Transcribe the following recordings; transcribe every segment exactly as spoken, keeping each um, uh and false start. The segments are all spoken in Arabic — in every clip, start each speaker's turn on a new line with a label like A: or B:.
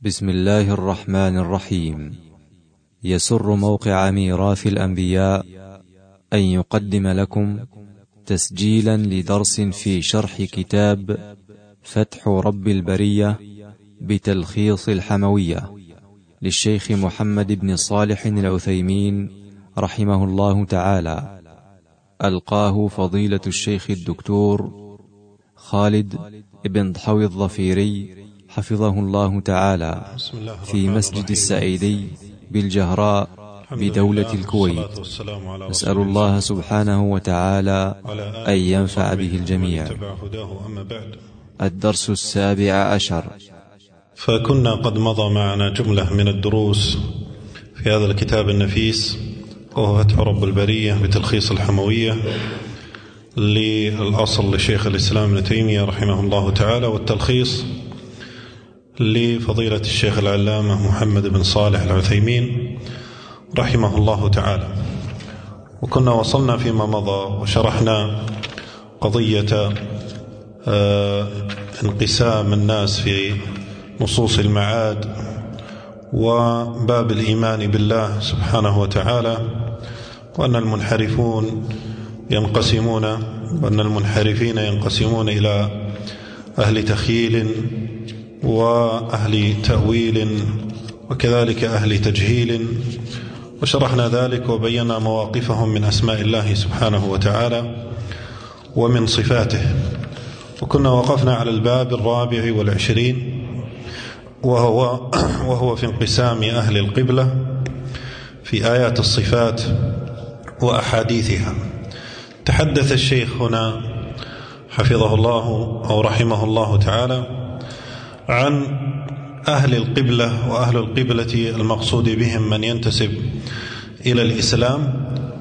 A: بسم الله الرحمن الرحيم. يسر موقع ميراث الأنبياء أن يقدم لكم تسجيلا لدرس في شرح كتاب فتح رب البرية بتلخيص الحموية للشيخ محمد بن صالح العثيمين رحمه الله تعالى، ألقاه فضيلة الشيخ الدكتور خالد بن ضحوي الظفيري حفظه الله تعالى في مسجد السعيدي بالجهراء بدولة الكويت. نسأل الله سبحانه وتعالى أن ينفع به الجميع. الدرس السابع عشر.
B: فكنا قد مضى معنا جملة من الدروس في هذا الكتاب النفيس وهو فتح رب البرية بتلخيص الحموية للأصل لشيخ الإسلام ابن تيمية رحمه الله تعالى، والتلخيص لفضيلة الشيخ العلامة محمد بن صالح العثيمين رحمه الله تعالى. وكنا وصلنا فيما مضى وشرحنا قضية انقسام الناس في نصوص المعاد وباب الإيمان بالله سبحانه وتعالى، وأن المنحرفون ينقسمون وأن المنحرفين ينقسمون إلى أهل تخييل وأهل تأويل وكذلك أهل تجهيل، وشرحنا ذلك وبينا مواقفهم من أسماء الله سبحانه وتعالى ومن صفاته. وكنا وقفنا على الباب الرابع والعشرين وهو, وهو في انقسام أهل القبلة في آيات الصفات وأحاديثها. تحدث الشيخ هنا حفظه الله أو رحمه الله تعالى عن أهل القبلة، وأهل القبلة المقصود بهم من ينتسب إلى الإسلام،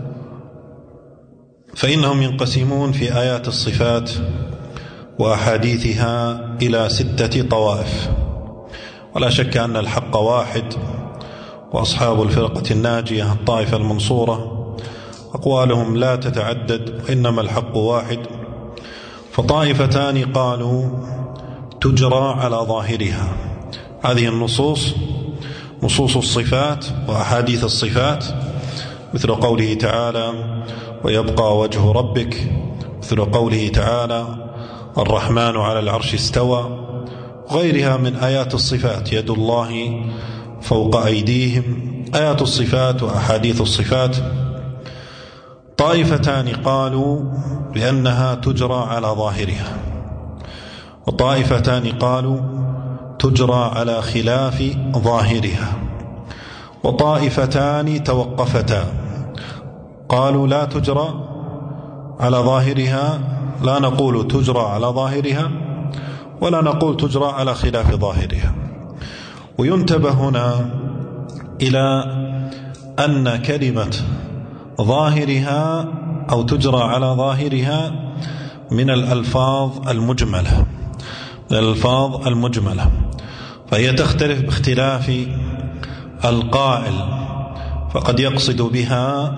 B: فإنهم ينقسمون في آيات الصفات وأحاديثها إلى ستة طوائف. ولا شك أن الحق واحد، وأصحاب الفرقة الناجية الطائفة المنصورة أقوالهم لا تتعدد، وإنما الحق واحد. فطائفتان قالوا تجرى على ظاهرها، هذه النصوص نصوص الصفات وأحاديث الصفات، مثل قوله تعالى ويبقى وجه ربك، مثل قوله تعالى الرحمن على العرش استوى، غيرها من آيات الصفات، يد الله فوق أيديهم، آيات الصفات وأحاديث الصفات. طائفتان قالوا بأنها تجرى على ظاهرها، وطائفتان قالوا تجرى على خلاف ظاهرها، وطائفتان توقفتا قالوا لا تجرى على ظاهرها، لا نقول تجرى على ظاهرها ولا نقول تجرى على خلاف ظاهرها. وينتبه هنا إلى أن كلمة ظاهرها أو تجرى على ظاهرها من الألفاظ المجملة من الألفاظ المجملة فهي تختلف باختلاف القائل، فقد يقصد بها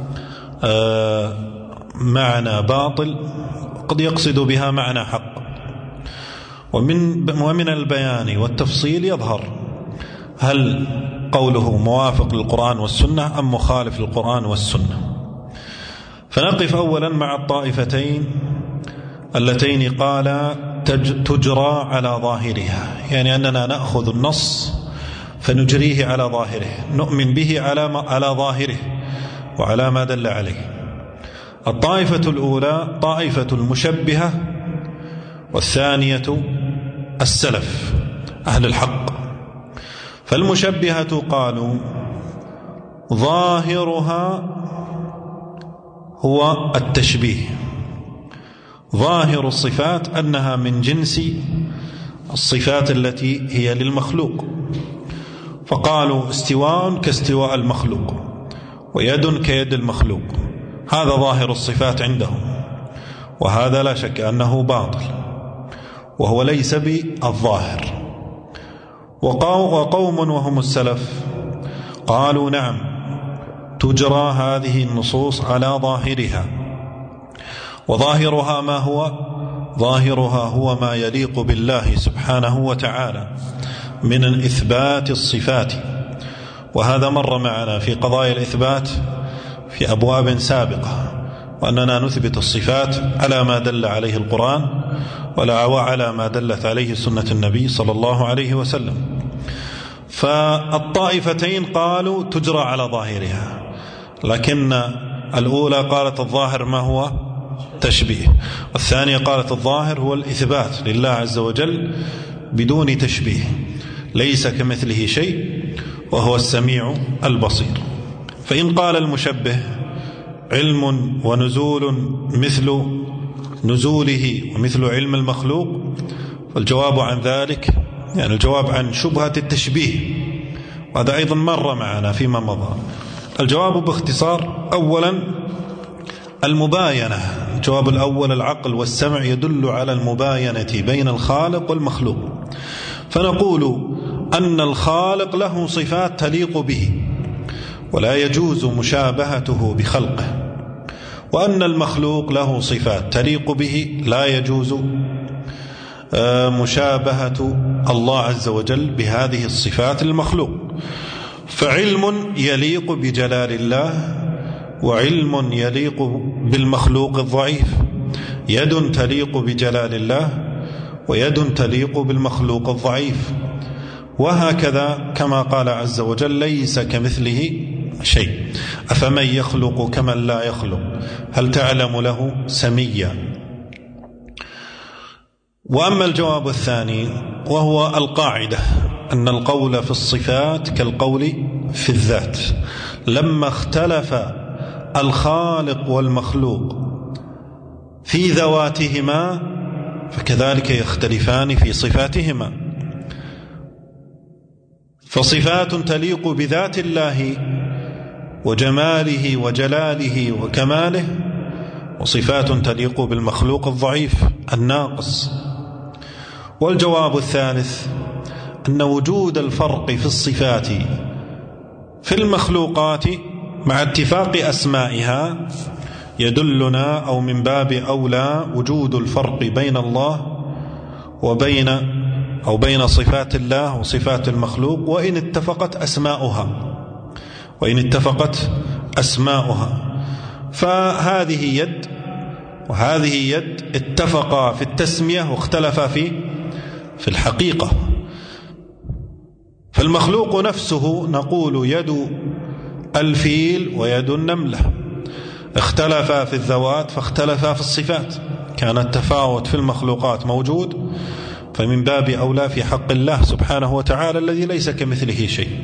B: معنى باطل، قد يقصد بها معنى حق. ومن ومن البيان والتفصيل يظهر هل قوله موافق للقرآن والسنة أم مخالف للقرآن والسنة. فنقف أولا مع الطائفتين اللتين قال تجرى على ظاهرها، يعني أننا نأخذ النص فنجريه على ظاهره، نؤمن به على على ظاهره وعلى ما دل عليه. الطائفة الأولى طائفة المشبهة، والثانية السلف أهل الحق. فالمشبهة قالوا ظاهرها هو التشبيه، ظاهر الصفات أنها من جنس الصفات التي هي للمخلوق، فقالوا استواء كاستواء المخلوق ويد كيد المخلوق، هذا ظاهر الصفات عندهم، وهذا لا شك أنه باطل وهو ليس بالظاهر. وقوم وهم السلف قالوا نعم تجرى هذه النصوص على ظاهرها، وظاهرها ما هو ظاهرها هو ما يليق بالله سبحانه وتعالى من إثبات الصفات، وهذا مر معنا في قضايا الإثبات في أبواب سابقة، وأننا نثبت الصفات على ما دل عليه القرآن ولا وعلى ما دلت عليه سنة النبي صلى الله عليه وسلم. فالطائفتين قالوا تجرى على ظاهرها، لكن الأولى قالت الظاهر ما هو تشبيه، والثانية قالت الظاهر هو الإثبات لله عز وجل بدون تشبيه، ليس كمثله شيء وهو السميع البصير. فإن قال المشبه علم ونزول مثل نزوله ومثل علم المخلوق، فالجواب عن ذلك يعني الجواب عن شبهة التشبيه، وهذا أيضا مر معنا فيما مضى. الجواب باختصار: أولا المباينة. الجواب الأول: العقل والسمع يدل على المباينة بين الخالق والمخلوق، فنقول أن الخالق له صفات تليق به ولا يجوز مشابهته بخلقه، وأن المخلوق له صفات تليق به لا يجوز مشابهة الله عز وجل بهذه الصفات المخلوق. فعلم يليق بجلال الله وعلم يليق بالمخلوق الضعيف، يد تليق بجلال الله ويد تليق بالمخلوق الضعيف، وهكذا كما قال عز وجل: ليس كمثله شيء، أفمن يخلق كمن لا يخلق هل تعلم له سميا. وأما الجواب الثاني وهو القاعدة أن القول في الصفات كالقول في الذات، لما اختلف الخالق والمخلوق في ذواتهما فكذلك يختلفان في صفاتهما، فصفات تليق بذات الله وجماله وجلاله وكماله، وصفات تليق بالمخلوق الضعيف الناقص. والجواب الثالث أن وجود الفرق في الصفات في المخلوقات مع اتفاق أسمائها يدلنا، أو من باب أولى وجود الفرق بين الله وبين أو بين صفات الله وصفات المخلوق، وإن اتفقت أسماؤها وإن اتفقت أسماؤها فهذه يد وهذه يد اتفقا في التسمية واختلفا في في الحقيقة. فالمخلوق نفسه نقول يد الفيل ويد النملة، اختلفا في الذوات فاختلفا في الصفات، كان التفاوت في المخلوقات موجود، فمن باب أولى في حق الله سبحانه وتعالى الذي ليس كمثله شيء.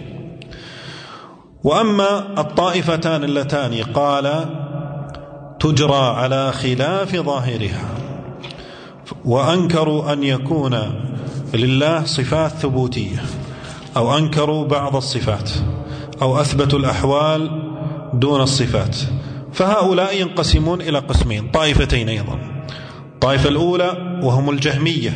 B: وأما الطائفتان اللتان قال تجرى على خلاف ظاهرها وأنكروا أن يكون لله صفات ثبوتية، أو أنكروا بعض الصفات، أو أثبتوا الأحوال دون الصفات، فهؤلاء ينقسمون إلى قسمين، طائفتين أيضا. الطائفة الأولى وهم الجهمية،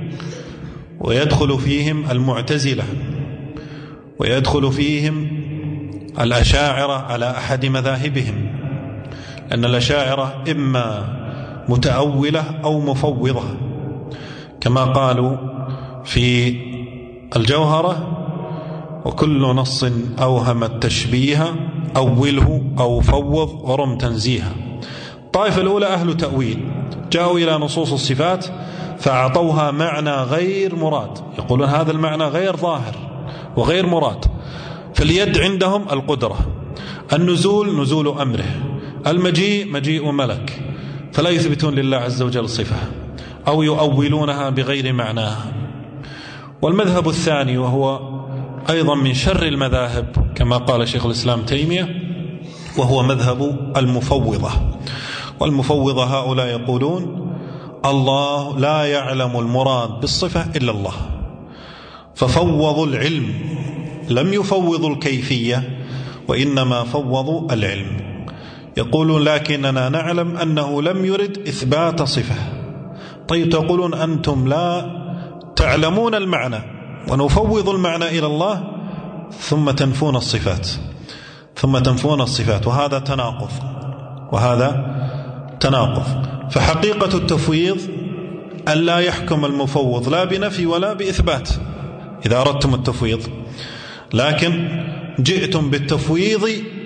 B: ويدخل فيهم المعتزلة، ويدخل فيهم الأشاعرة على أحد مذاهبهم، أن الأشاعرة إما متأولة أو مفوضة، كما قالوا في الجوهرة: وكل نص أوهم التشبيه أوله أو فوض ورم تنزيها. الطائفة الأولى أهل تأويل، جاءوا إلى نصوص الصفات فأعطوها معنى غير مراد، يقولون هذا المعنى غير ظاهر وغير مراد. فاليد عندهم القدرة، النزول نزول أمره، المجيء مجيء ملك، فلا يثبتون لله عز وجل صفة أو يؤولونها بغير معناها. والمذهب الثاني وهو أيضا من شر المذاهب كما قال شيخ الإسلام تيمية، وهو مذهب المفوضة. والمفوضة هؤلاء يقولون الله لا يعلم المراد بالصفة إلا الله، ففوضوا العلم، لم يفوضوا الكيفية وإنما فوضوا العلم. يقولون لكننا نعلم أنه لم يرد إثبات صفة. طيب تقولون أنتم لا تعلمون المعنى ونفوض المعنى إلى الله ثم تنفون الصفات ثم تنفون الصفات وهذا تناقض وهذا تناقض. فحقيقة التفويض أن لا يحكم المفوض لا بنفي ولا بإثبات، إذا أردتم التفويض، لكن جئتم بالتفويض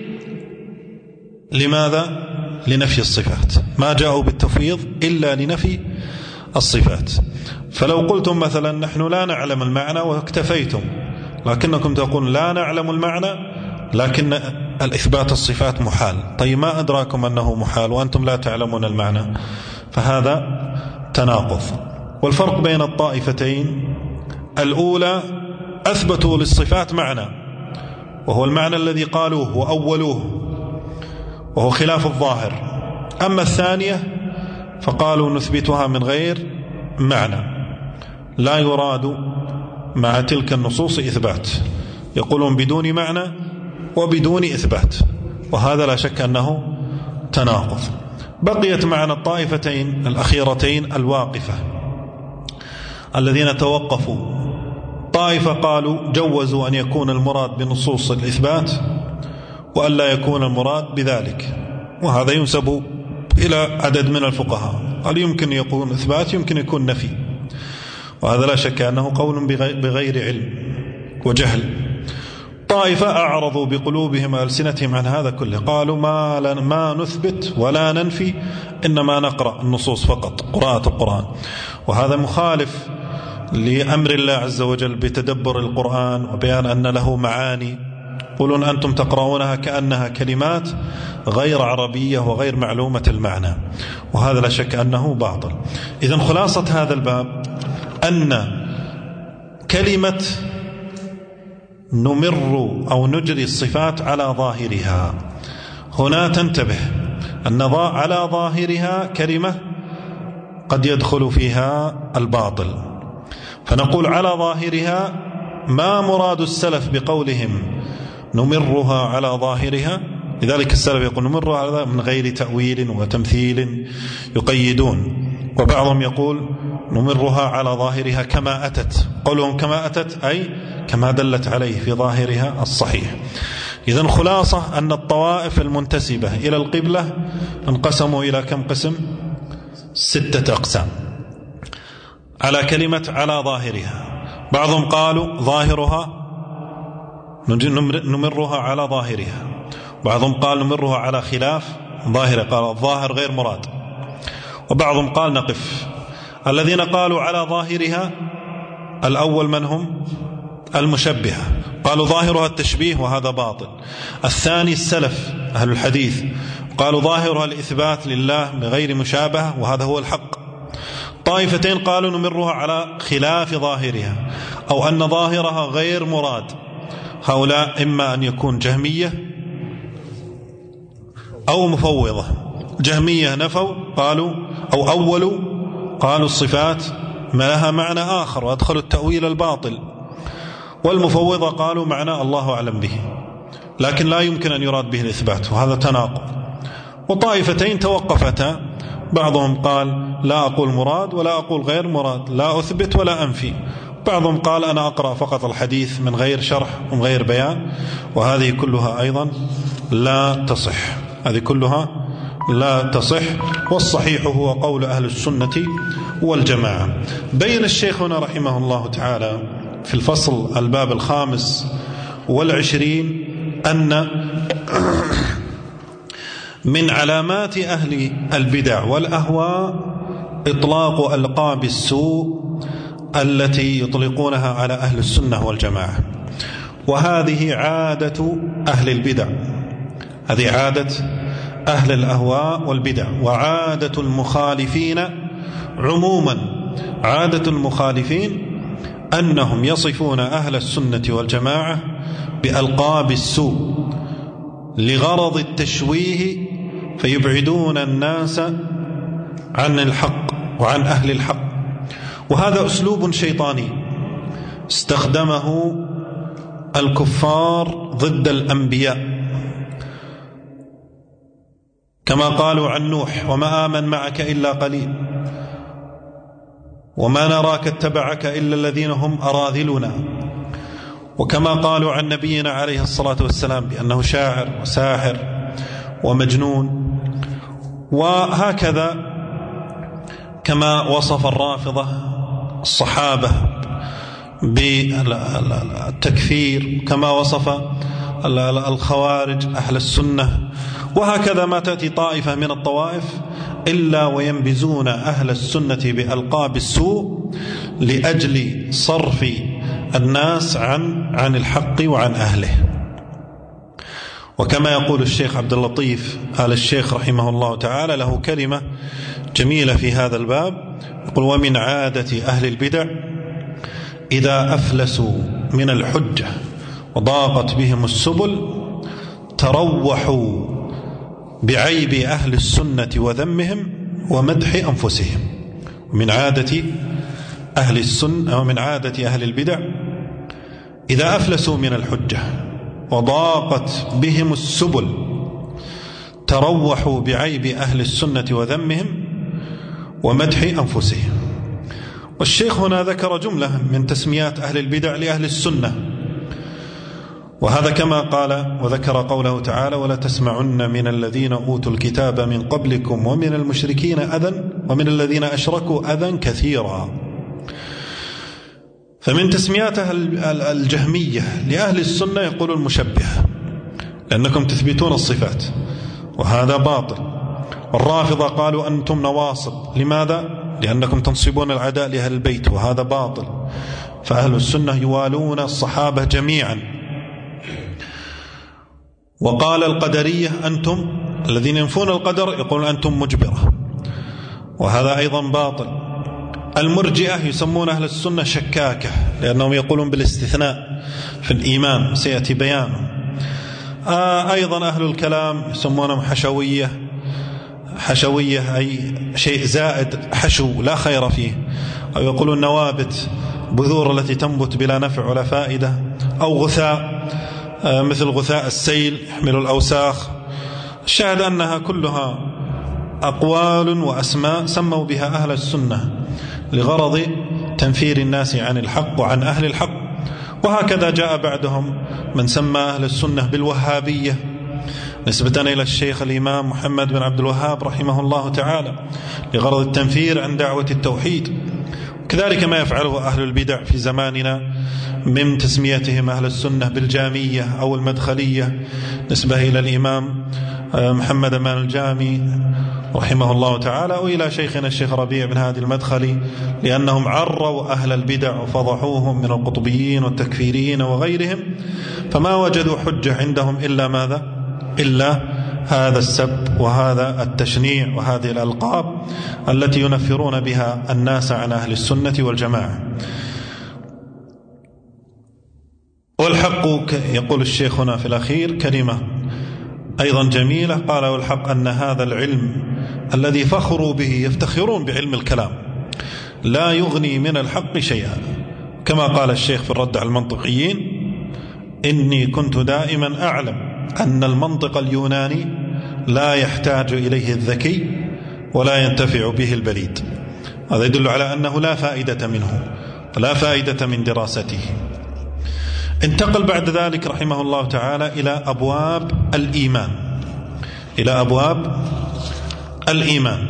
B: لماذا؟ لنفي الصفات. ما جاءوا بالتفويض إلا لنفي الصفات. فلو قلتم مثلا نحن لا نعلم المعنى واكتفيتم، لكنكم تقول لا نعلم المعنى لكن الإثبات الصفات محال، طيب ما أدراكم أنه محال وأنتم لا تعلمون المعنى؟ فهذا تناقض. والفرق بين الطائفتين الأولى أثبتوا للصفات معنى وهو المعنى الذي قالوه وأولوه وهو خلاف الظاهر، أما الثانية فقالوا نثبتها من غير معنى، لا يراد مع تلك النصوص إثبات، يقولون بدون معنى وبدون إثبات، وهذا لا شك أنه تناقض. بقيت معنا الطائفتين الأخيرتين الواقفة الذين توقفوا. طائفة قالوا جوزوا أن يكون المراد بنصوص الإثبات وأن لا يكون المراد بذلك، وهذا ينسب إلى عدد من الفقهاء، قال يمكن يكون إثبات يمكن يكون نفي، وهذا لا شك أنه قول بغير علم وجهل. طائفة أعرضوا بقلوبهم ألسنتهم عن هذا كله، قالوا ما, ما نثبت ولا ننفي، إنما نقرأ النصوص فقط، قراءة القرآن، وهذا مخالف لأمر الله عز وجل بتدبر القرآن وبيان أن له معاني. يقولون أنتم تقرؤونها كأنها كلمات غير عربية وغير معلومة المعنى، وهذا لا شك أنه باطل. إذن خلاصة هذا الباب أن كلمة نمر أو نجري الصفات على ظاهرها هنا تنتبه أن على ظاهرها كلمة قد يدخل فيها الباطل، فنقول على ظاهرها ما مراد السلف بقولهم نمرها على ظاهرها. لذلك السلف يقول نمرها على من غير تأويل وتمثيل يقيدون، وبعضهم يقول نمرها على ظاهرها كما أتت. قولهم كما أتت أي كما دلت عليه في ظاهرها الصحيح. إذن خلاصة أن الطوائف المنتسبة إلى القبلة انقسموا إلى كم قسم؟ ستة أقسام على كلمة على ظاهرها. بعضهم قالوا ظاهرها نمرها على ظاهرها، بعضهم قال نمرها على خلاف ظاهرها، قال الظاهر غير مراد، وبعضهم قال نقف. الذين قالوا على ظاهرها الأول من هم؟ المشبهة، قالوا ظاهرها التشبيه وهذا باطل. الثاني السلف أهل الحديث قالوا ظاهرها الإثبات لله بغير مشابهة وهذا هو الحق. طائفتين قالوا نمرها على خلاف ظاهرها أو أن ظاهرها غير مراد. هؤلاء إما أن يكون جهمية أو مفوضة. جهمية نفوا قالوا أو أولوا قالوا الصفات ما لها معنى آخر وأدخلوا التأويل الباطل، والمفوضة قالوا معنى الله أعلم به لكن لا يمكن أن يراد به الإثبات، وهذا تناقض. وطائفتين توقفتا، بعضهم قال لا أقول مراد ولا أقول غير مراد، لا أثبت ولا أنفي. بعضهم قال أنا أقرأ فقط الحديث من غير شرح ومن غير بيان، وهذه كلها أيضا لا تصح، هذه كلها لا تصح. والصحيح هو قول أهل السنة والجماعة. بين الشيخ هنا رحمه الله تعالى في الفصل الباب الخامس والعشرين أن من علامات أهل البدع والأهواء إطلاق ألقاب السوء التي يطلقونها على أهل السنة والجماعة، وهذه عادة أهل البدع، هذه عادة أهل الأهواء والبدع، وعادة المخالفين عموما. عادة المخالفين أنهم يصفون أهل السنة والجماعة بألقاب السوء لغرض التشويه، فيبعدون الناس عن الحق وعن أهل الحق. وهذا أسلوب شيطاني استخدمه الكفار ضد الأنبياء، كما قالوا عن نوح وما آمن معك إلا قليل وما نراك اتبعك إلا الذين هم أراذلنا، وكما قالوا عن نبينا عليه الصلاة والسلام بأنه شاعر وساحر ومجنون. وهكذا كما وصف الرافضة الصحابة بالتكفير كما وصف الخوارج أهل السنة. وهكذا ما تأتي طائفة من الطوائف إلا وينبزون أهل السنة بألقاب السوء لأجل صرف الناس عن عن الحق وعن أهله. وكما يقول الشيخ عبد اللطيف آل الشيخ رحمه الله تعالى، له كلمة جميلة في هذا الباب، يقول: ومن عادة أهل البدع إذا أفلسوا من الحجة وضاقت بهم السبل تروحوا بعيب أهل السنة وذمهم ومدح أنفسهم. ومن عادة أهل السنة ومن عادة أهل البدع إذا أفلسوا من الحجة وضاقت بهم السبل تروحوا بعيب أهل السنة وذمهم ومدح أنفسهم. والشيخ هنا ذكر جملة من تسميات أهل البدع لأهل السنة، وهذا كما قال وذكر قوله تعالى: ولا تسمعن من الذين أوتوا الكتاب من قبلكم ومن المشركين أذى ومن الذين أشركوا أذى كثيرا. فمن تسمياتها الجهمية لأهل السنة يقول المشبهة، لأنكم تثبتون الصفات وهذا باطل. والرافضة قالوا أنتم نواصب، لماذا؟ لأنكم تنصبون العداء لأهل البيت وهذا باطل. فأهل السنة يوالون الصحابة جميعا. وقال القدرية أنتم الذين ينفون القدر يقولون أنتم مجبرة، وهذا أيضا باطل. المرجئة يسمون أهل السنة شكاكة لأنهم يقولون بالاستثناء في الإيمان، سيأتي بيانه. آه أيضا أهل الكلام يسمونهم حشوية، حشوية أي شيء زائد، حشو لا خير فيه. أو يقولون نوابت، بذور التي تنبت بلا نفع ولا فائدة. أو غثاء آه مثل غثاء السيل يحمل الأوساخ. الشاهد أنها كلها أقوال وأسماء سموا بها أهل السنة لغرض تنفير الناس عن الحق وعن أهل الحق. وهكذا جاء بعدهم من سمى أهل السنة بالوهابية نسبة إلى الشيخ الإمام محمد بن عبد الوهاب رحمه الله تعالى لغرض التنفير عن دعوة التوحيد. كذلك ما يفعله أهل البدع في زماننا من تسميتهم أهل السنة بالجامية أو المدخلية نسبة إلى الإمام محمد أمان الجامي رحمه الله تعالى، وإلى شيخنا الشيخ ربيع بن هادي المدخلي، لأنهم عروا أهل البدع وفضحوهم من القطبيين والتكفيريين وغيرهم، فما وجدوا حجة عندهم إلا ماذا؟ إلا هذا السب وهذا التشنيع وهذه الألقاب التي ينفرون بها الناس عن أهل السنة والجماعة. والحق يقول الشيخ هنا في الأخير كلمة أيضا جميلة، قال: والحق أن هذا العلم الذي فخروا به، يفتخرون بعلم الكلام، لا يغني من الحق شيئا. كما قال الشيخ في الرد على المنطقيين: إني كنت دائما أعلم أن المنطق اليوناني لا يحتاج إليه الذكي ولا ينتفع به البليد. هذا يدل على أنه لا فائدة منه، لا فائدة من دراسته. انتقل بعد ذلك رحمه الله تعالى إلى أبواب الإيمان، إلى أبواب الإيمان،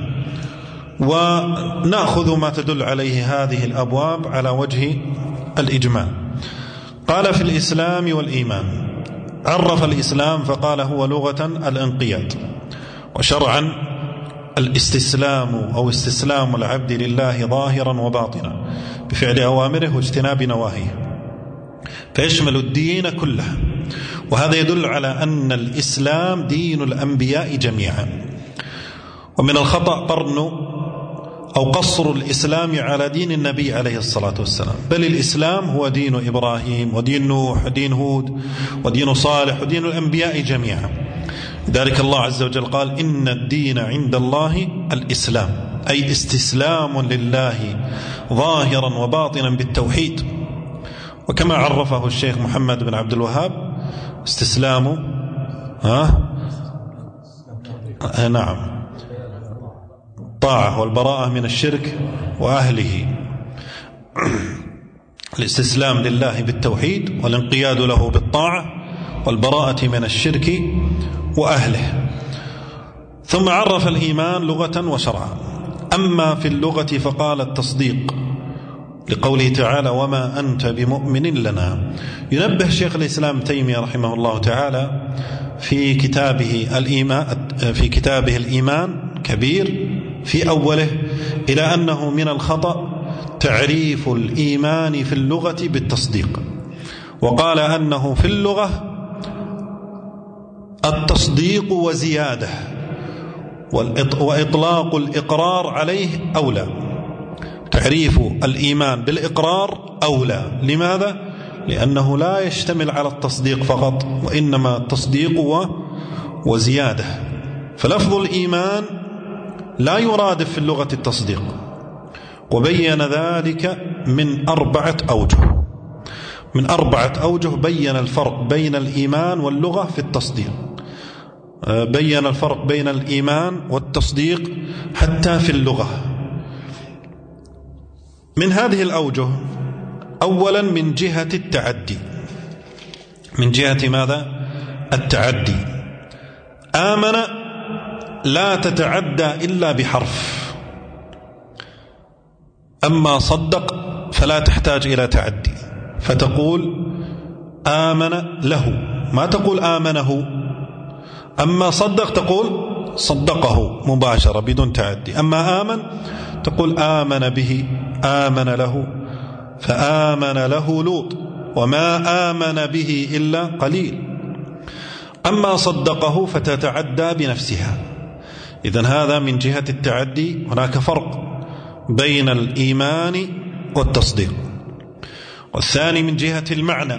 B: ونأخذ ما تدل عليه هذه الأبواب على وجه الإجمال. قال: في الإسلام والإيمان. عرف الإسلام فقال: هو لغة الانقياد، وشرعا الاستسلام أو استسلام العبد لله ظاهرا وباطنا بفعل أوامره واجتناب نواهيه، فيشمل الدين كله. وهذا يدل على أن الإسلام دين الأنبياء جميعا. ومن الخطأ قرن أو قصر الإسلام على دين النبي عليه الصلاة والسلام، بل الإسلام هو دين إبراهيم ودين نوح ودين هود ودين صالح ودين الأنبياء جميعا. لذلك الله عز وجل قال: إن الدين عند الله الإسلام، أي استسلام لله ظاهرا وباطنا بالتوحيد. وكما عرفه الشيخ محمد بن عبد الوهاب: استسلام ها نعم طاعة والبراءة من الشرك وأهله. الاستسلام لله بالتوحيد والانقياد له بالطاعة والبراءة من الشرك وأهله. ثم عرف الإيمان لغة وشرعا. أما في اللغة فقال: التصديق لقوله تعالى وما أنت بمؤمن لنا. ينبه شيخ الإسلام تيمية رحمه الله تعالى في كتابه الإيمان في كتابه الإيمان كبير في أوله إلى أنه من الخطأ تعريف الإيمان في اللغة بالتصديق، وقال أنه في اللغة التصديق وزيادة، وإطلاق الإقرار عليه أولى. تعريف الإيمان بالإقرار أولى. لماذا؟ لأنه لا يشتمل على التصديق فقط، وإنما التصديق وزيادة. فلفظ الإيمان لا يرادف في اللغة التصديق، وبين ذلك من أربعة أوجه من أربعة أوجه بين الفرق بين الإيمان واللغة في التصديق، بين الفرق بين الإيمان والتصديق حتى في اللغة. من هذه الأوجه أولا من جهة التعدي. من جهة ماذا؟ التعدي. آمن لا تتعدى إلا بحرف، أما صدق فلا تحتاج إلى تعدي، فتقول آمن له، ما تقول آمنه. أما صدق تقول صدقه مباشرة بدون تعدي. أما آمن تقول آمن به، آمن له، فآمن له لوط وما آمن به إلا قليل. أما صدقه فتتعدى بنفسها. إذن هذا من جهة التعدي. هناك فرق بين الإيمان والتصديق. والثاني من جهة المعنى.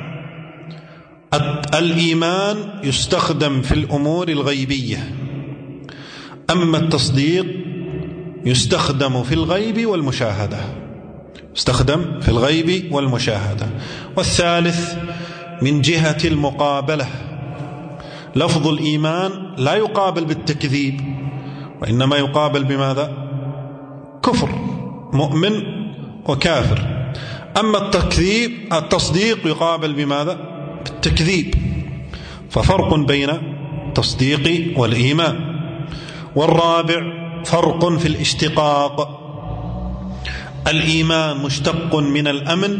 B: الإيمان يستخدم في الأمور الغيبية، أما التصديق يستخدم في الغيب والمشاهدة. يستخدم في الغيب والمشاهدة. والثالث من جهة المقابلة. لفظ الإيمان لا يقابل بالتكذيب، وإنما يقابل بماذا؟ كفر، مؤمن وكافر. أما التكذيب التصديق يقابل بماذا؟ بالتكذيب. ففرق بين التصديق والإيمان. والرابع فرق في الاشتقاق. الإيمان مشتق من الأمن،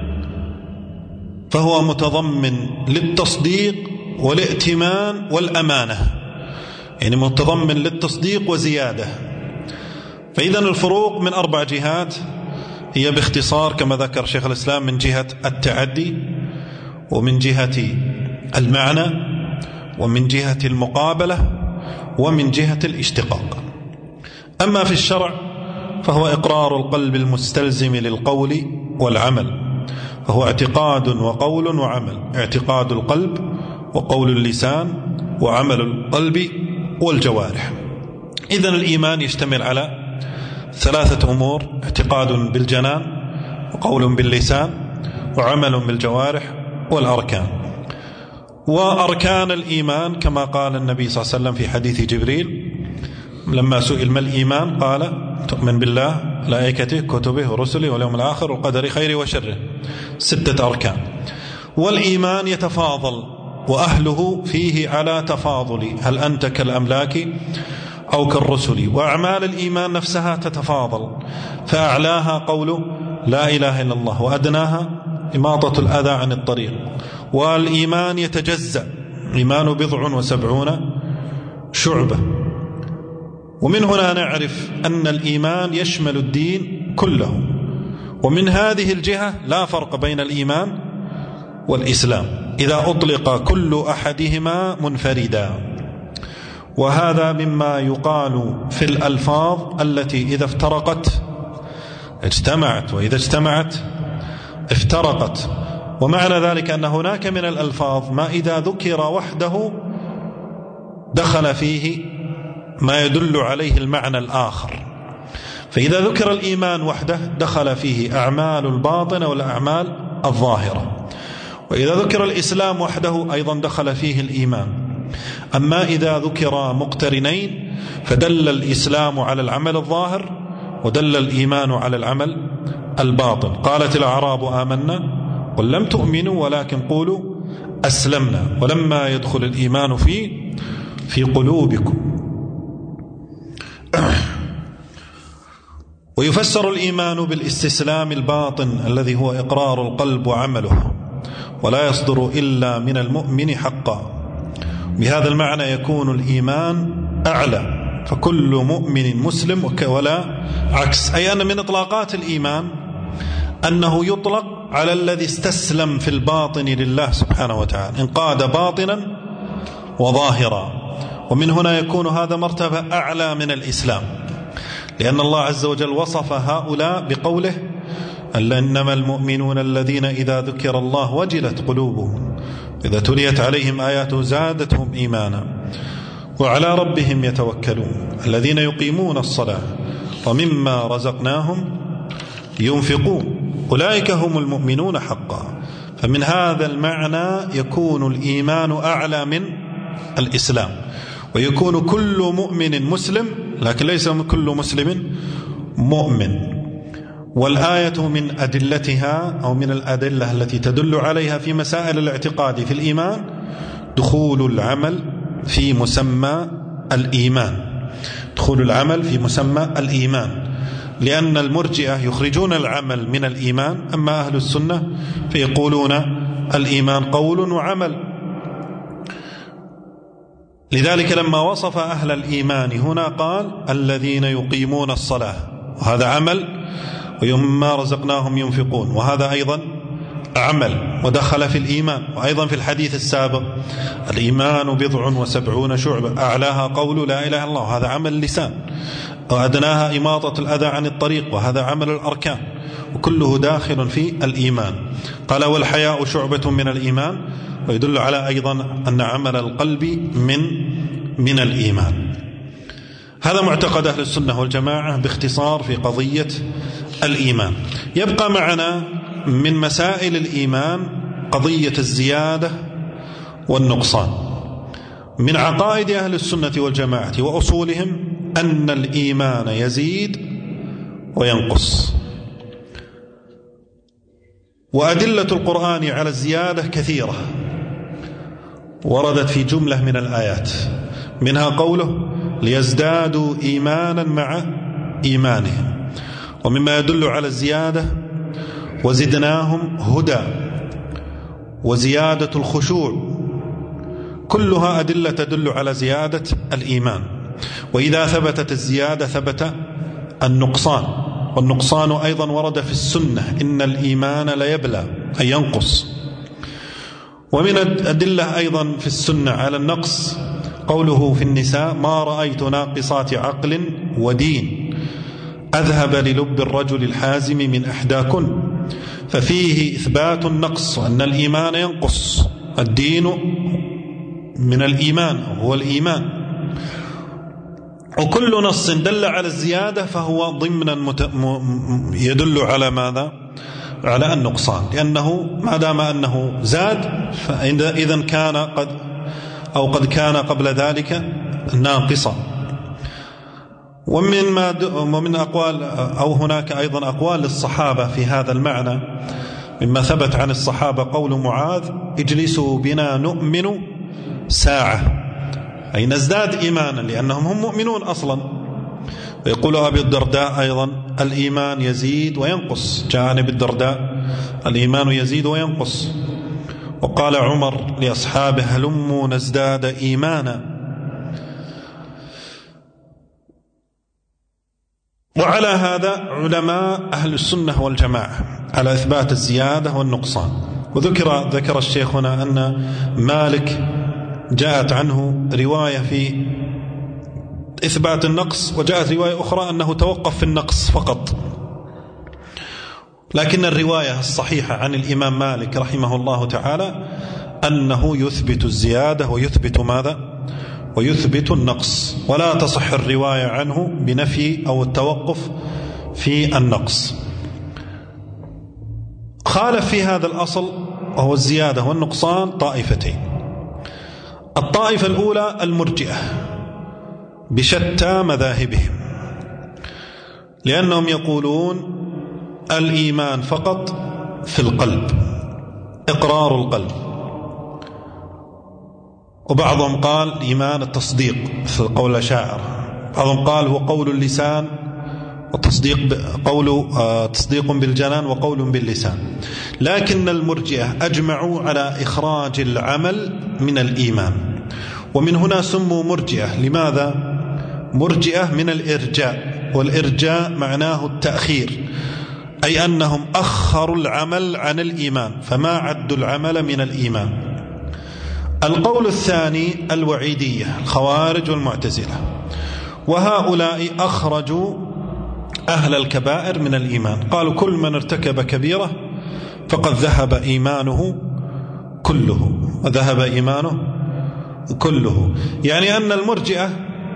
B: فهو متضمن للتصديق والائتمان والأمانة، يعني متضمن للتصديق وزيادة. فإذا الفروق من أربع جهات هي باختصار كما ذكر شيخ الإسلام: من جهة التعدي، ومن جهة المعنى، ومن جهة المقابلة، ومن جهة الاشتقاق. أما في الشرع فهو إقرار القلب المستلزم للقول والعمل، فهو اعتقاد وقول وعمل. اعتقاد القلب وقول اللسان وعمل القلب والجوارح. إذن الإيمان يشتمل على ثلاثة أمور: اعتقاد بالجنان، وقول باللسان، وعمل بالجوارح والأركان. وأركان الإيمان كما قال النبي صلى الله عليه وسلم في حديث جبريل لما سئل ما الإيمان قال: تؤمن بالله ملائكته كتبه ورسله واليوم الآخر والقدر خيره وشره. ستة أركان. والإيمان يتفاضل، وأهله فيه على تفاضل، هل أنت كالأملاك أو كالرسل. وأعمال الإيمان نفسها تتفاضل، فأعلاها قول لا إله إلا الله، وأدناها إماطة الأذى عن الطريق. والإيمان يتجزأ، إيمان بضع وسبعون شعبة. ومن هنا نعرف أن الإيمان يشمل الدين كله. ومن هذه الجهة لا فرق بين الإيمان والإسلام إذا أطلق كل أحدهما منفردا. وهذا مما يقال في الألفاظ التي إذا افترقت اجتمعت، وإذا اجتمعت افترقت. ومعنى ذلك أن هناك من الألفاظ ما إذا ذكر وحده دخل فيه ما يدل عليه المعنى الآخر. فإذا ذكر الإيمان وحده دخل فيه أعمال الباطن والأعمال الظاهرة، وإذا ذكر الإسلام وحده أيضا دخل فيه الإيمان. أما إذا ذكر مقترنين فدل الإسلام على العمل الظاهر ودل الإيمان على العمل الباطن. قالت الأعراب آمنا قل لم تؤمنوا ولكن قولوا أسلمنا ولما يدخل الإيمان في في قلوبكم. ويفسر الإيمان بالاستسلام الباطن الذي هو إقرار القلب وعمله، ولا يصدر إلا من المؤمن حقا. بهذا المعنى يكون الإيمان أعلى، فكل مؤمن مسلم ولا عكس، أي أن من إطلاقات الإيمان أنه يطلق على الذي استسلم في الباطن لله سبحانه وتعالى، انقاد باطنا وظاهرا. ومن هنا يكون هذا مرتبة أعلى من الإسلام، لأن الله عز وجل وصف هؤلاء بقوله: إنما المؤمنون الذين إذا ذكر الله وجلت قلوبهم إذا تليت عليهم آياته زادتهم إيمانا وعلى ربهم يتوكلون الذين يقيمون الصلاة ومما رزقناهم ينفقون أولئك هم المؤمنون حقا. فمن هذا المعنى يكون الإيمان أعلى من الإسلام، ويكون كل مؤمن مسلم، لكن ليس كل مسلم مؤمن. والآية من أدلتها أو من الأدلة التي تدل عليها في مسائل الاعتقاد في الإيمان دخول العمل في مسمى الإيمان، دخول العمل في مسمى الإيمان، لأن المرجئة يخرجون العمل من الإيمان، أما أهل السنة فيقولون الإيمان قول وعمل. لذلك لما وصف أهل الإيمان هنا قال: الذين يقيمون الصلاة، وهذا عمل، ومما رزقناهم ينفقون، وهذا أيضا عمل ودخل في الإيمان. وأيضا في الحديث السابق: الإيمان بضع وسبعون شعبة أعلاها قول لا إله إلا الله، وهذا عمل اللسان، وأدناها إماطة الأذى عن الطريق، وهذا عمل الأركان، وكله داخل في الإيمان. قال: والحياء شعبة من الإيمان، ويدل على أيضا أن عمل القلب من من الإيمان. هذا معتقد أهل السنة والجماعة باختصار في قضية الإيمان. يبقى معنا من مسائل الإيمان قضية الزيادة والنقصان. من عقائد أهل السنة والجماعة وأصولهم أن الإيمان يزيد وينقص، وأدلة القرآن على الزيادة كثيرة وردت في جملة من الآيات، منها قوله: ليزدادوا إيمانا مع إيمانهم. ومما يدل على الزيادة: وزدناهم هدى، وزيادة الخشوع، كلها أدلة تدل على زيادة الإيمان. وإذا ثبتت الزيادة ثبت النقصان، والنقصان أيضا ورد في السنة: إن الإيمان ليبلى أي ينقص. ومن الأدلة أيضا في السنة على النقص قوله في النساء: ما رأيت ناقصات عقل ودين أذهب للب الرجل الحازم من أحداكن، ففيه إثبات النقص، وأن الإيمان ينقص، الدين من الإيمان هو الإيمان. وكل نص دل على الزيادة فهو ضمنا مت... يدل على ماذا؟ على النقصان، لأنه ما دام أنه زاد فإذا كان قد أو قد كان قبل ذلك ناقصا. ومن ما د... ومن أقوال أو هناك أيضا أقوال للصحابة في هذا المعنى، مما ثبت عن الصحابة قول معاذ: اجلسوا بنا نؤمن ساعة، أي نزداد إيمانا، لأنهم هم مؤمنون أصلا. ويقول أبي الدرداء أيضا: الإيمان يزيد وينقص، جاء عن أبي الدرداء: الإيمان يزيد وينقص. وقال عمر لأصحابه: هلموا نزداد إيمانا. وعلى هذا علماء أهل السنة والجماعة على إثبات الزيادة والنقصان. وذكر ذكر الشيخ هنا أن مالك جاءت عنه رواية في إثبات النقص، وجاءت رواية أخرى أنه توقف في النقص فقط. لكن الرواية الصحيحة عن الإمام مالك رحمه الله تعالى أنه يثبت الزيادة ويثبت ماذا؟ ويثبت النقص، ولا تصح الرواية عنه بنفي أو التوقف في النقص. خالف في هذا الأصل وهو الزيادة والنقصان طائفتين. الطائفة الأولى المرجئة بشتى مذاهبهم، لأنهم يقولون الإيمان فقط في القلب، إقرار القلب. وبعضهم قال الإيمان التصديق مثل قول الأشاعرة، بعضهم قال هو قول اللسان وتصديق قول تصديق بالجنان وقول باللسان. لكن المرجئة أجمعوا على إخراج العمل من الإيمان، ومن هنا سموا مرجئة. لماذا؟ مرجئة من الإرجاء، والإرجاء معناه التأخير، أي أنهم أخروا العمل عن الإيمان، فما عدوا العمل من الإيمان. القول الثاني الوعيدية، الخوارج والمعتزلة، وهؤلاء أخرجوا أهل الكبائر من الإيمان، قالوا كل من ارتكب كبيرة فقد ذهب إيمانه كله، وذهب إيمانه كله. يعني أن المرجئة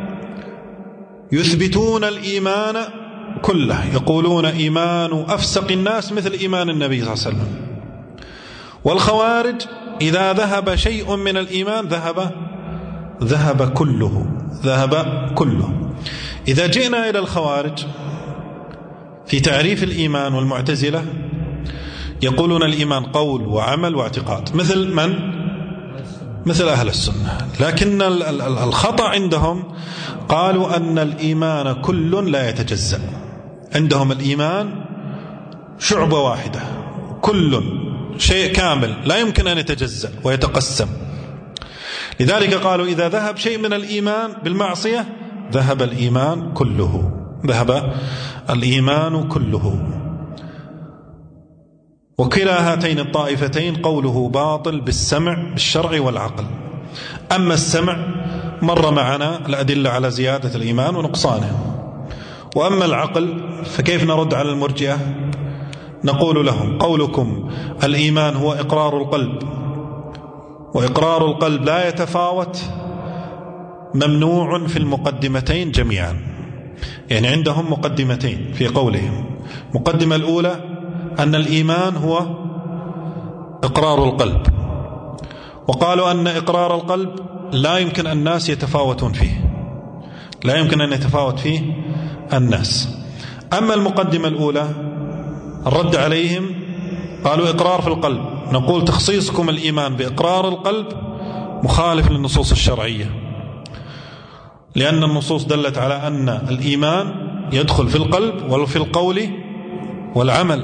B: يثبتون الإيمان كله، يقولون إيمان أفسق الناس مثل إيمان النبي صلى الله عليه وسلم. والخوارج إذا ذهب شيء من الإيمان ذهب ذهب كله ذهب كله. إذا جئنا إلى الخوارج في تعريف الإيمان والمعتزلة يقولون الإيمان قول وعمل واعتقاد، مثل من؟ مثل أهل السنة. لكن الخطأ عندهم قالوا أن الإيمان كل لا يتجزأ. عندهم الإيمان شعبة واحدة، كل شيء كامل لا يمكن أن يتجزأ ويتقسم. لذلك قالوا إذا ذهب شيء من الإيمان بالمعصية ذهب الإيمان كله، ذهب الإيمان كله. وكلا هاتين الطائفتين قوله باطل بالسمع بالشرع والعقل. أما السمع مر معنا الأدلة على زيادة الإيمان ونقصانه، وأما العقل فكيف نرد على المرجئة؟ نقول لهم قولكم الإيمان هو إقرار القلب، وإقرار القلب لا يتفاوت، ممنوع في المقدمتين جميعا. يعني عندهم مقدمتين في قولهم. مقدمة الأولى أن الإيمان هو إقرار القلب، وقالوا أن إقرار القلب لا يمكن الناس يتفاوتون فيه، لا يمكن أن يتفاوت فيه الناس. أما المقدمة الأولى الرد عليهم قالوا إقرار في القلب، نقول تخصيصكم الإيمان بإقرار القلب مخالف للنصوص الشرعية، لأن النصوص دلت على أن الإيمان يدخل في القلب وفي القول والعمل.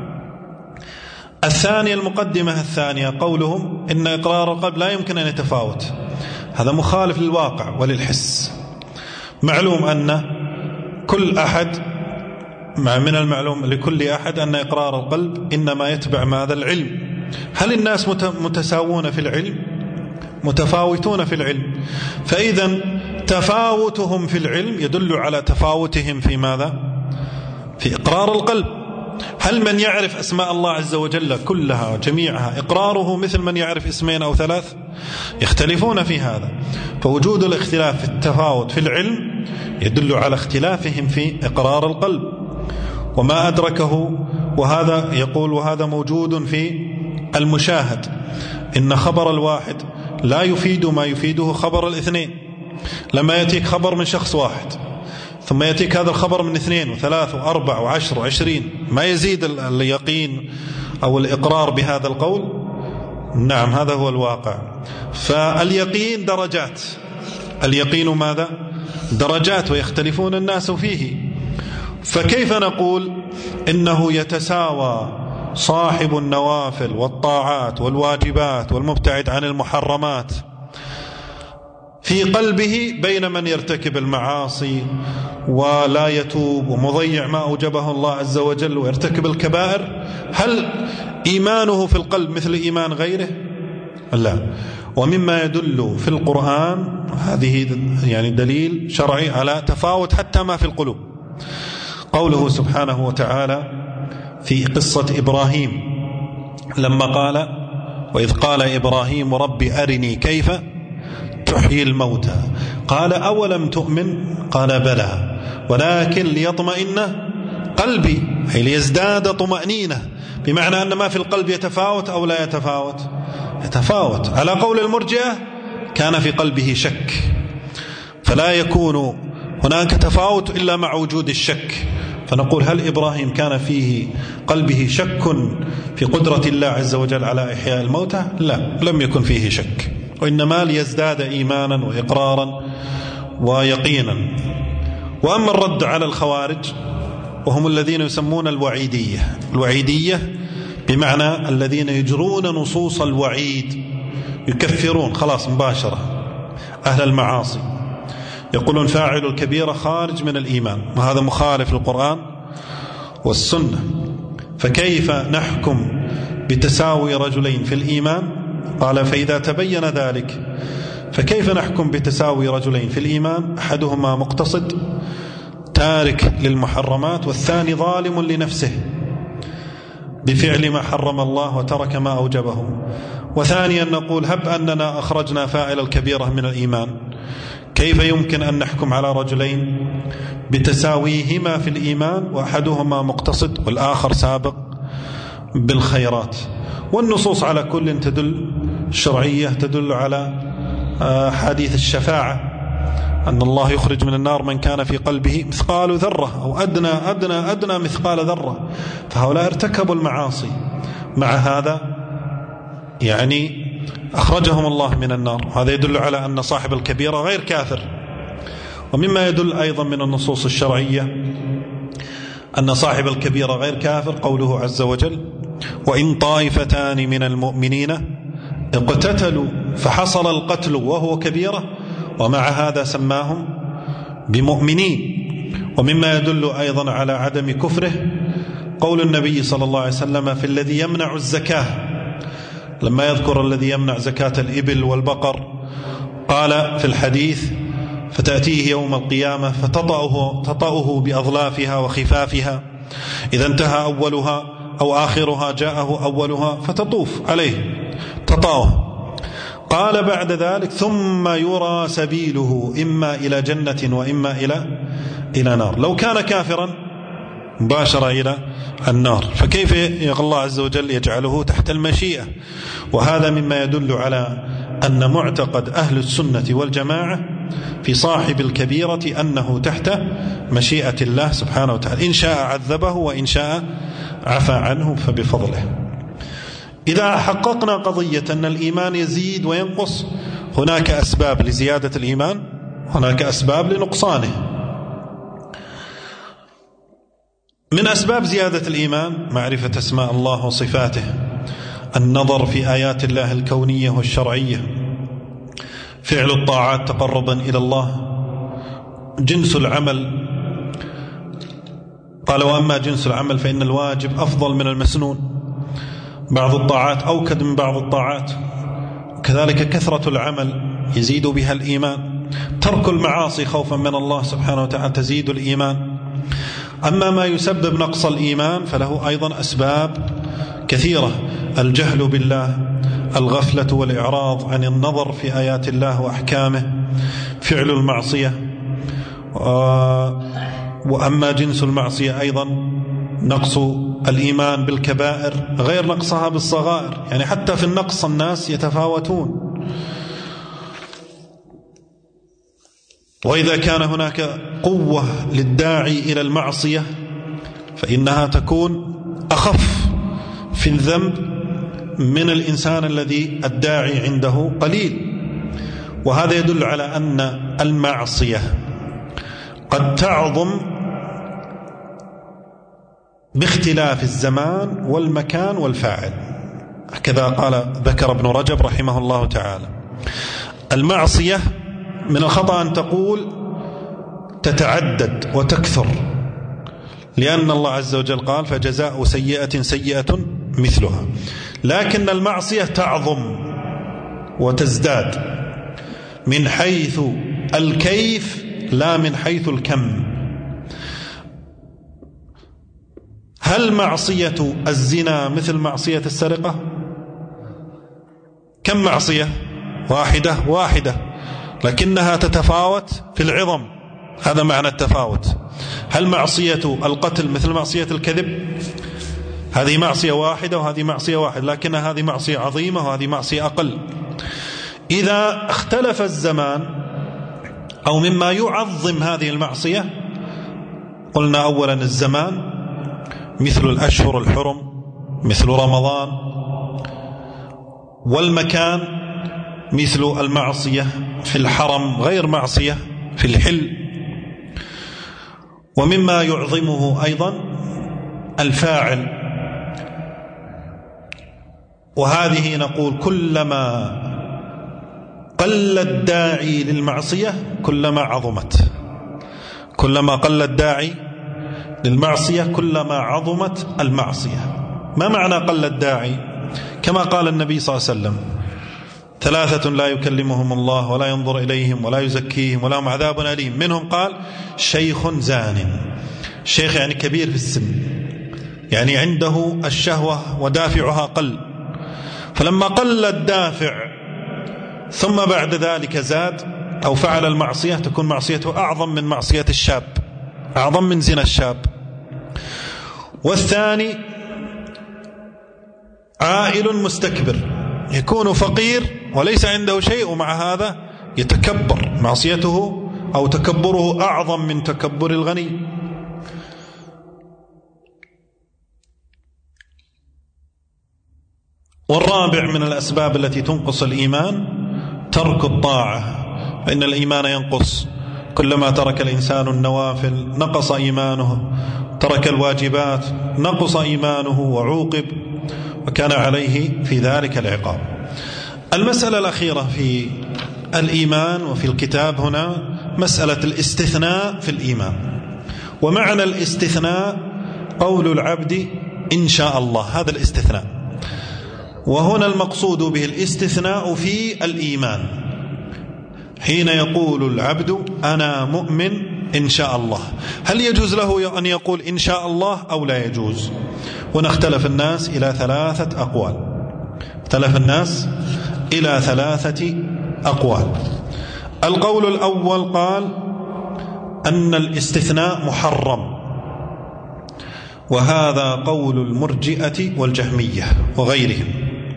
B: الثانية المقدمة الثانية قولهم إن إقرار القلب لا يمكن أن يتفاوت، هذا مخالف للواقع وللحس. معلوم أن كل أحد مع من المعلوم لكل أحد أن إقرار القلب إنما يتبع ماذا؟ العلم. هل الناس متساوون في العلم؟ متفاوتون في العلم. فإذا تفاوتهم في العلم يدل على تفاوتهم في ماذا؟ في إقرار القلب. هل من يعرف أسماء الله عز وجل كلها جميعها إقراره مثل من يعرف اسمين أو ثلاث؟ يختلفون في هذا. فوجود الاختلاف في التفاوت في العلم يدل على اختلافهم في إقرار القلب وما أدركه. وهذا يقول وهذا موجود في المشاهد، إن خبر الواحد لا يفيد ما يفيده خبر الاثنين. لما يأتيك خبر من شخص واحد ثم يأتيك هذا الخبر من اثنين وثلاث وأربع وعشر وعشرين، ما يزيد اليقين أو الإقرار بهذا القول؟ نعم، هذا هو الواقع. فاليقين درجات، اليقين ماذا؟ درجات، ويختلفون الناس فيه. فكيف نقول إنه يتساوى صاحب النوافل والطاعات والواجبات والمبتعد عن المحرمات في قلبه بين من يرتكب المعاصي ولا يتوب ومضيع ما أوجبه الله عز وجل ويرتكب الكبائر؟ هل إيمانه في القلب مثل إيمان غيره؟ لا. ومما يدل في القرآن هذه يعني دليل شرعي على تفاوت حتى ما في القلوب، قوله سبحانه وتعالى في قصة إبراهيم لما قال وإذ قال إبراهيم رب أرني كيف تحيي الموتى قال أولم تؤمن قال بلى ولكن ليطمئن قلبي، أي ليزداد طمأنينة، بمعنى أن ما في القلب يتفاوت أو لا يتفاوت؟ يتفاوت. على قول المرجئة كان في قلبه شك، فلا يكون هناك تفاوت إلا مع وجود الشك. فنقول هل إبراهيم كان فيه قلبه شك في قدرة الله عز وجل على إحياء الموتى؟ لا، لم يكن فيه شك، وإنما ليزداد إيمانا وإقرارا ويقينا. وأما الرد على الخوارج وهم الذين يسمون الوعيدية. الوعيدية بمعنى الذين يجرون نصوص الوعيد، يكفرون خلاص مباشرة أهل المعاصي، يقولون فاعل الكبيرة خارج من الإيمان، وهذا مخالف للقرآن والسنة. فكيف نحكم بتساوي رجلين في الإيمان؟ قال فإذا تبين ذلك فكيف نحكم بتساوي رجلين في الإيمان، أحدهما مقتصد تارك للمحرمات والثاني ظالم لنفسه بفعل ما حرم الله وترك ما أوجبه. وثانيا نقول هب أننا أخرجنا فاعل الكبيرة من الإيمان، كيف يمكن أن نحكم على رجلين بتساويهما في الإيمان وأحدهما مقتصد والآخر سابق بالخيرات؟ والنصوص على كل تدل الشرعية تدل على حديث الشفاعة، أن الله يخرج من النار من كان في قلبه مثقال ذرة أو أدنى أدنى أدنى مثقال ذرة. فهؤلاء ارتكبوا المعاصي، مع هذا يعني أخرجهم الله من النار. هذا يدل على أن صاحب الكبيرة غير كافر. ومما يدل أيضا من النصوص الشرعية أن صاحب الكبيرة غير كافر قوله عز وجل وإن طائفتان من المؤمنين اقتتلوا فحصل القتل وهو كبيرة ومع هذا سماهم بمؤمنين. ومما يدل أيضا على عدم كفره قول النبي صلى الله عليه وسلم في الذي يمنع الزكاة، لما يذكر الذي يمنع زكاة الإبل والبقر قال في الحديث فتأتيه يوم القيامة فتطأه تطأه بأظلافها وخفافها، إذا انتهى أولها أو آخرها جاءه أولها فتطوف عليه تطأه. قال بعد ذلك ثم يرى سبيله إما إلى جنة وإما إلى إلى نار. لو كان كافرا مباشرة إلى النار، فكيف الله عز وجل يجعله تحت المشيئة؟ وهذا مما يدل على أن معتقد أهل السنة والجماعة في صاحب الكبيرة أنه تحت مشيئة الله سبحانه وتعالى، إن شاء عذبه وإن شاء عفى عنه فبفضله. إذا حققنا قضية أن الإيمان يزيد وينقص، هناك أسباب لزيادة الإيمان، هناك أسباب لنقصانه. من أسباب زيادة الإيمان معرفة أسماء الله وصفاته، النظر في آيات الله الكونية والشرعية، فعل الطاعات تقربا إلى الله، جنس العمل. قال وأما جنس العمل فإن الواجب أفضل من المسنون، بعض الطاعات أوكد من بعض الطاعات، كذلك كثرة العمل يزيد بها الإيمان، ترك المعاصي خوفا من الله سبحانه وتعالى تزيد الإيمان. أما ما يسبب نقص الإيمان فله أيضا أسباب كثيرة، الجهل بالله، الغفلة والإعراض عن النظر في آيات الله وأحكامه، فعل المعصية. وأما جنس المعصية أيضا نقص الإيمان بالكبائر غير نقصها بالصغائر، يعني حتى في النقص الناس يتفاوتون. وإذا كان هناك قوة للداعي إلى المعصية فإنها تكون أخف في الذنب من الإنسان الذي الداعي عنده قليل. وهذا يدل على أن المعصية قد تعظم باختلاف الزمان والمكان والفاعل، كذا قال ذكر ابن رجب رحمه الله تعالى. المعصية من الخطأ أن تقول تتعدد وتكثر، لأن الله عز وجل قال فجزاء سيئة سيئة مثلها، لكن المعصية تعظم وتزداد من حيث الكيف لا من حيث الكم. هل معصية الزنا مثل معصية السرقة؟ كم معصية؟ واحدة واحدة، لكنها تتفاوت في العظم، هذا معنى التفاوت. هل معصية القتل مثل معصية الكذب؟ هذه معصية واحدة وهذه معصية واحدة، لكن هذه معصية عظيمة وهذه معصية أقل. إذا اختلف الزمان أو مما يعظم هذه المعصية، قلنا أولا الزمان مثل الأشهر الحرم مثل رمضان، والمكان مثل المعصية في الحرم غير معصية في الحل، ومما يعظمه أيضا الفاعل، وهذه نقول كلما قل الداعي للمعصية كلما عظمت، كلما قل الداعي للمعصية كلما عظمت المعصية. ما معنى قل الداعي؟ كما قال النبي صلى الله عليه وسلم: ثلاثة لا يكلمهم الله ولا ينظر إليهم ولا يزكيهم ولهم عذاب أليم. منهم قال: شيخ زان. شيخ يعني كبير في السن، يعني عنده الشهوة ودافعها قل، فلما قل الدافع ثم بعد ذلك زاد أو فعل المعصية تكون معصيته أعظم من معصية الشاب، أعظم من زنا الشاب. والثاني عائل مستكبر، يكون فقير وليس عنده شيء ومع هذا يتكبر، معصيته أو تكبره أعظم من تكبر الغني. والرابع من الأسباب التي تنقص الإيمان ترك الطاعة، فإن الإيمان ينقص كلما ترك الإنسان النوافل نقص إيمانه، ترك الواجبات نقص إيمانه وعوقب وكان عليه في ذلك العقاب. المسألة الأخيرة في الإيمان وفي الكتاب هنا مسألة الاستثناء في الإيمان. ومعنى الاستثناء قول العبد إن شاء الله، هذا الاستثناء. وهنا المقصود به الاستثناء في الإيمان، حين يقول العبد أنا مؤمن إن شاء الله. هل يجوز له أن يقول إن شاء الله أو لا يجوز؟ ونختلف الناس إلى ثلاثة أقوال، اختلف الناس إلى ثلاثة أقوال. القول الأول قال أن الاستثناء محرم، وهذا قول المرجئة والجهمية وغيرهم.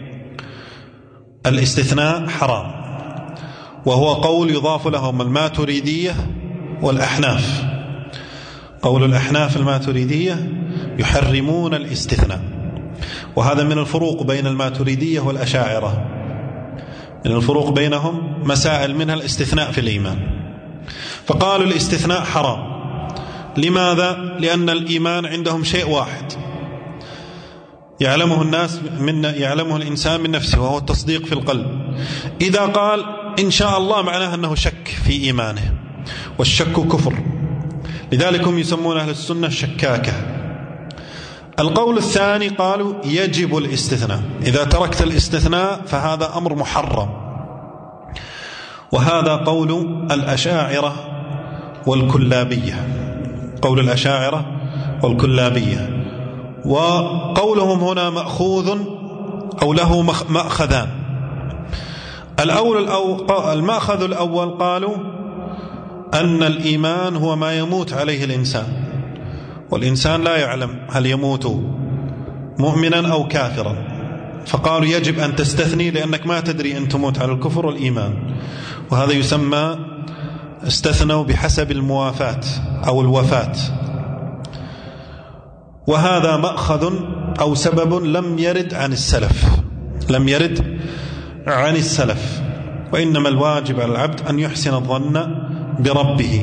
B: الاستثناء حرام، وهو قول يضاف لهم الماتريدية والأحناف. قول الأحناف الماتريدية يحرمون الاستثناء، وهذا من الفروق بين الماتريدية والأشاعرة، من الفروق بينهم مسائل منها الاستثناء في الإيمان. فقالوا الاستثناء حرام. لماذا؟ لأن الإيمان عندهم شيء واحد يعلمه الناس من يعلمه الإنسان من نفسه، وهو التصديق في القلب. إذا قال إن شاء الله معناه أنه شك في إيمانه، والشك كفر، لذلك هم يسمون أهل السنة الشكاكة. القول الثاني قالوا يجب الاستثناء، إذا تركت الاستثناء فهذا أمر محرم، وهذا قول الأشاعرة والكلابية، قول الأشاعرة والكلابية. وقولهم هنا مأخوذ أو له مأخذان. الأول المأخذ الأول قالوا أن الإيمان هو ما يموت عليه الإنسان، والإنسان لا يعلم هل يموت مؤمنا أو كافرا، فقالوا يجب أن تستثني لأنك ما تدري أن تموت على الكفر والإيمان، وهذا يسمى استثنوا بحسب الموافاة أو الوفاة. وهذا مأخذ أو سبب لم يرد عن السلف، لم يرد عن السلف، وإنما الواجب على العبد أن يحسن الظن بربه.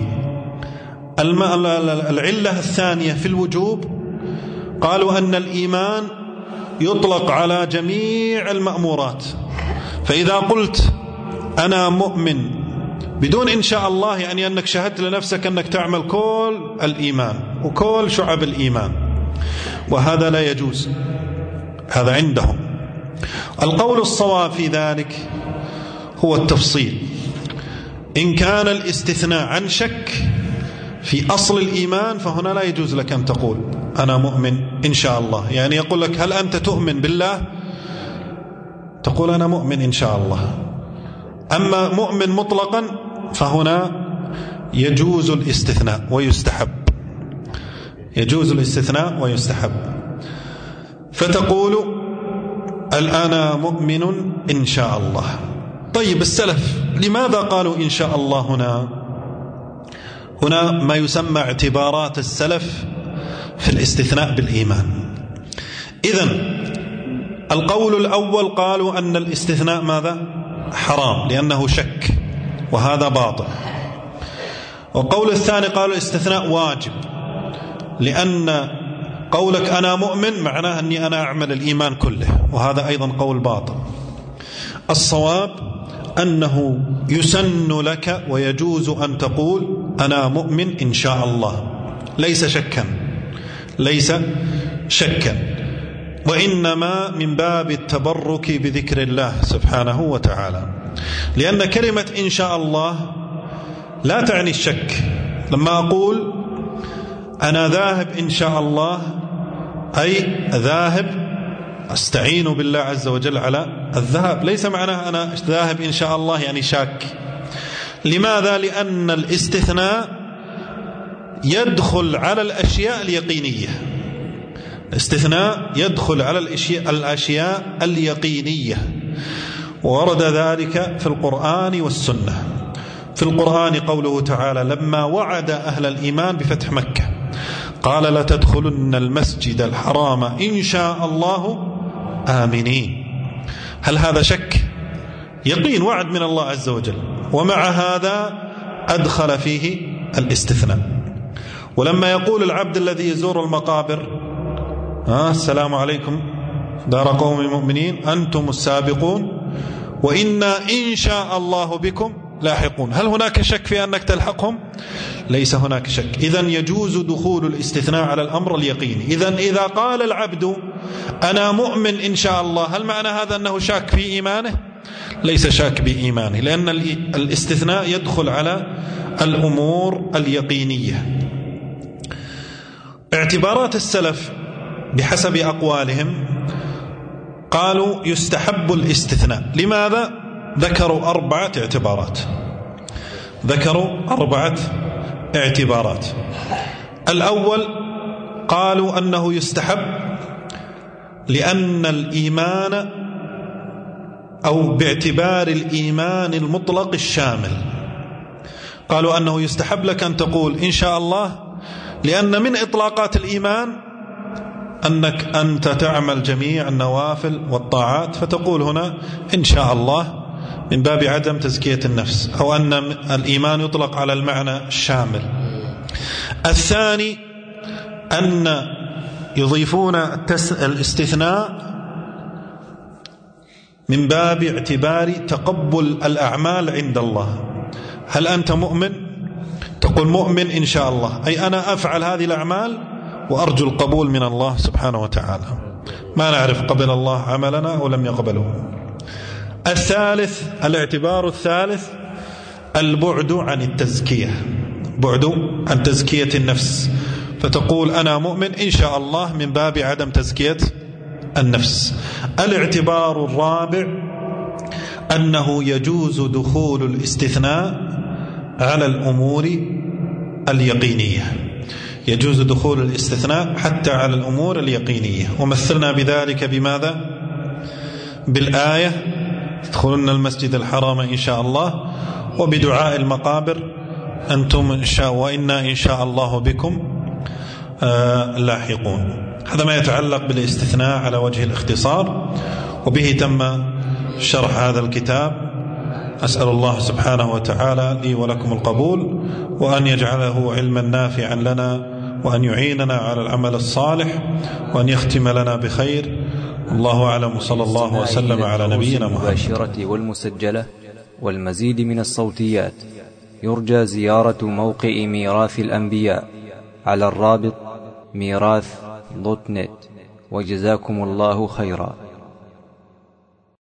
B: العلة الثانية في الوجوب قالوا أن الإيمان يطلق على جميع المأمورات، فإذا قلت أنا مؤمن بدون إن شاء الله يعني أنك شهدت لنفسك أنك تعمل كل الإيمان وكل شعب الإيمان، وهذا لا يجوز، هذا عندهم. القول الصواب في ذلك هو التفصيل. إن كان الاستثناء عن شك في أصل الإيمان فهنا لا يجوز لك أن تقول أنا مؤمن إن شاء الله، يعني يقول لك هل أنت تؤمن بالله؟ تقول أنا مؤمن إن شاء الله. أما مؤمن مطلقا فهنا يجوز الاستثناء ويستحب، يجوز الاستثناء ويستحب. فتقول الآن مؤمن إن شاء الله. طيب السلف لماذا قالوا إن شاء الله هنا؟ هنا ما يسمى اعتبارات السلف في الاستثناء بالإيمان. إذن القول الأول قالوا أن الاستثناء ماذا؟ حرام لأنه شك، وهذا باطل. والقول الثاني قالوا الاستثناء واجب لأن قولك أنا مؤمن معناه أني أنا أعمل الإيمان كله، وهذا أيضا قول باطل. الصواب أنه يسن لك ويجوز أن تقول أنا مؤمن إن شاء الله، ليس شكا ليس شكا وإنما من باب التبرك بذكر الله سبحانه وتعالى، لأن كلمة إن شاء الله لا تعني الشك. لما أقول أنا ذاهب إن شاء الله أي ذاهب أستعين بالله عز وجل على الذهاب، ليس معناه أنا ذاهب إن شاء الله يعني شاك. لماذا؟ لأن الاستثناء يدخل على الأشياء اليقينية، الاستثناء يدخل على الأشياء اليقينية، ورد ذلك في القرآن والسنة. في القرآن قوله تعالى لما وعد أهل الإيمان بفتح مكة قال لتدخلن المسجد الحرام إن شاء الله آمنين. هل هذا شك؟ يقين، وعد من الله عز وجل، ومع هذا أدخل فيه الاستثناء. ولما يقول العبد الذي يزور المقابر آه السلام عليكم دار قوم مؤمنين أنتم السابقون وإنا إن شاء الله بكم لاحقون، هل هناك شك في أنك تلحقهم؟ ليس هناك شك. إذن يجوز دخول الاستثناء على الأمر اليقيني. إذن إذا قال العبد أنا مؤمن إن شاء الله، هل معنى هذا أنه شاك في إيمانه؟ ليس شاك بإيمانه، لأن الاستثناء يدخل على الأمور اليقينية. اعتبارات السلف بحسب أقوالهم قالوا يستحب الاستثناء. لماذا؟ ذكروا أربعة اعتبارات ذكروا أربعة اعتبارات. الأول قالوا أنه يستحب لأن الإيمان أو باعتبار الإيمان المطلق الشامل، قالوا أنه يستحب لك أن تقول إن شاء الله، لأن من إطلاقات الإيمان أنك أنت تعمل جميع النوافل والطاعات، فتقول هنا إن شاء الله من باب عدم تزكية النفس، أو أن الإيمان يطلق على المعنى الشامل. الثاني أن يضيفون الاستثناء من باب اعتبار تقبل الأعمال عند الله. هل أنت مؤمن؟ تقول مؤمن إن شاء الله، أي أنا أفعل هذه الأعمال وأرجو القبول من الله سبحانه وتعالى، ما نعرف قبل الله عملنا أو لم يقبله. الثالث الاعتبار الثالث البعد عن التزكية، بعد عن تزكية النفس، فتقول أنا مؤمن إن شاء الله من باب عدم تزكية النفس. الاعتبار الرابع أنه يجوز دخول الاستثناء على الأمور اليقينية، يجوز دخول الاستثناء حتى على الأمور اليقينية. ومثلنا بذلك بماذا؟ بالآية تدخلن المسجد الحرام إن شاء الله، وبدعاء المقابر أنتم إن شاء وإنا إن شاء الله بكم آه لاحقون. هذا ما يتعلق بالاستثناء على وجه الاختصار، وبه تم شرح هذا الكتاب. أسأل الله سبحانه وتعالى لي ولكم القبول، وأن يجعله علما نافعا لنا، وأن يعيننا على العمل الصالح، وأن يختم لنا بخير. الله أعلم، صلى الله وسلم على نبينا محمد.
A: المباشرة والمسجلة والمزيد من الصوتيات يرجى زيارة موقع ميراث الأنبياء على الرابط ميراث دوت نت. وجزاكم الله خيرا.